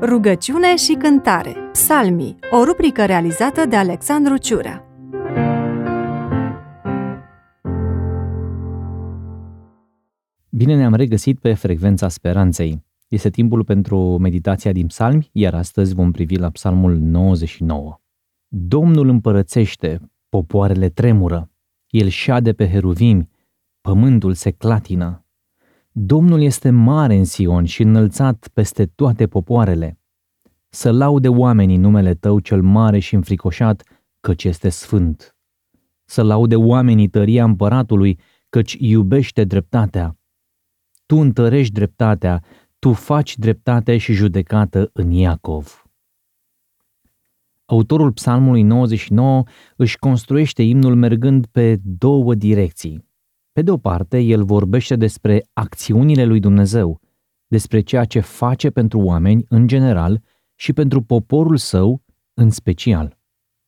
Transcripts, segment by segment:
Rugăciune și cântare. Psalmii, o rubrică realizată de Alexandru Ciurea. Bine ne-am regăsit pe Frecvența Speranței. Este timpul pentru meditația din psalmi, iar astăzi vom privi la psalmul 99. Domnul împărățește, popoarele tremură, El șade pe heruvimi, pământul se clatină. Domnul este mare în Sion și înălțat peste toate popoarele. Să laude oamenii numele Tău cel mare și înfricoșat, căci este sfânt. Să laude oamenii tăria împăratului, căci iubește dreptatea. Tu întărești dreptatea, Tu faci dreptate și judecată în Iacov. Autorul psalmului 99 își construiește imnul mergând pe două direcții. Pe de o parte, el vorbește despre acțiunile lui Dumnezeu, despre ceea ce face pentru oameni în general și pentru poporul său în special.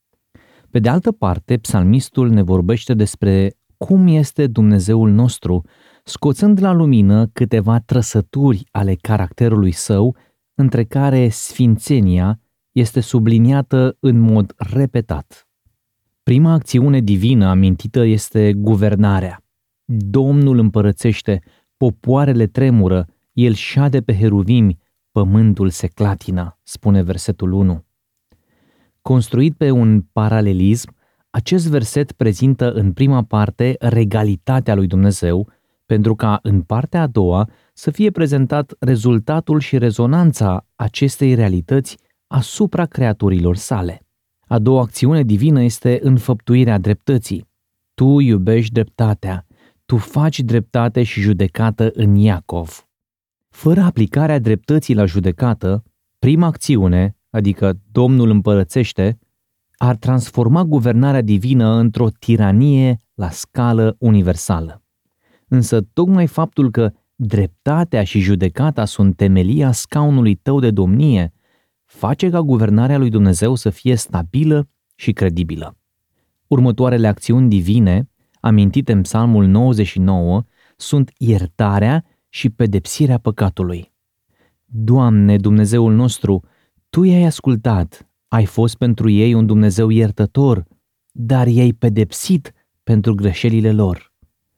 Pe de altă parte, psalmistul ne vorbește despre cum este Dumnezeul nostru, scoțând la lumină câteva trăsături ale caracterului său, între care sfințenia este subliniată în mod repetat. Prima acțiune divină amintită este guvernarea. Domnul împărățește, popoarele tremură, El șade pe heruvimi, pământul se clatină, spune versetul 1. Construit pe un paralelism, acest verset prezintă în prima parte regalitatea lui Dumnezeu, pentru ca în partea a doua să fie prezentat rezultatul și rezonanța acestei realități asupra creaturilor sale. A doua acțiune divină este înfăptuirea dreptății. Tu iubești dreptatea, Tu faci dreptate și judecată în Iacov. Fără aplicarea dreptății la judecată, prima acțiune, adică Domnul împărățește, ar transforma guvernarea divină într-o tiranie la scală universală. Însă tocmai faptul că dreptatea și judecata sunt temelia scaunului tău de domnie, face ca guvernarea lui Dumnezeu să fie stabilă și credibilă. Următoarele acțiuni divine, amintite în psalmul 99, sunt iertarea și pedepsirea păcatului. Doamne, Dumnezeul nostru, Tu i-ai ascultat, ai fost pentru ei un Dumnezeu iertător, dar i-ai pedepsit pentru greșelile lor.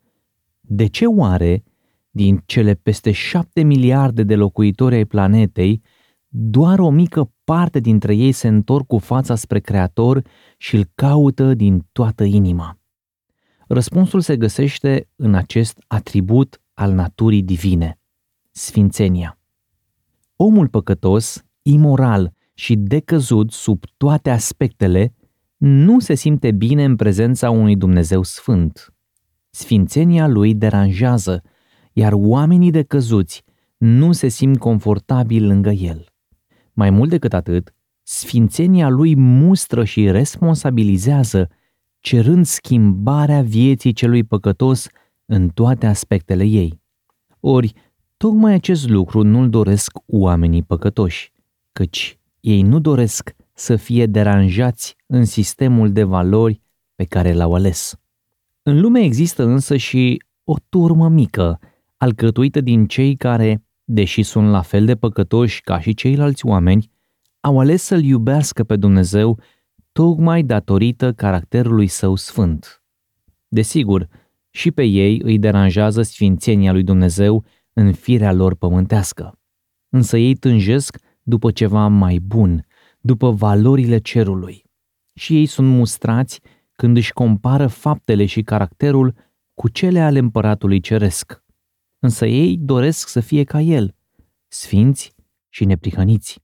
De ce oare, din cele peste 7 miliarde de locuitori ai planetei, doar o mică parte dintre ei se întorc cu fața spre Creator și îl caută din toată inima? Răspunsul se găsește în acest atribut al naturii divine, sfințenia. Omul păcătos, imoral și decăzut sub toate aspectele, nu se simte bine în prezența unui Dumnezeu sfânt. Sfințenia lui deranjează, iar oamenii decăzuți nu se simt confortabili lângă el. Mai mult decât atât, sfințenia lui mustră și responsabilizează, cerând schimbarea vieții celui păcătos în toate aspectele ei. Ori, tocmai acest lucru nu-l doresc oamenii păcătoși, căci ei nu doresc să fie deranjați în sistemul de valori pe care l-au ales. În lume există însă și o turmă mică, alcătuită din cei care, deși sunt la fel de păcătoși ca și ceilalți oameni, au ales să-L iubească pe Dumnezeu tocmai datorită caracterului său sfânt. Desigur, și pe ei îi deranjează sfințenia lui Dumnezeu în firea lor pământească. Însă ei tânjesc după ceva mai bun, după valorile cerului. Și ei sunt mustrați când își compară faptele și caracterul cu cele ale împăratului ceresc. Însă ei doresc să fie ca el, sfinți și neprihăniți.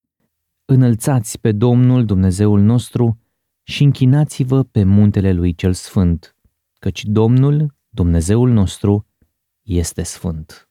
Înălțați pe Domnul Dumnezeul nostru și închinați-vă pe muntele lui cel sfânt, căci Domnul, Dumnezeul nostru, este sfânt.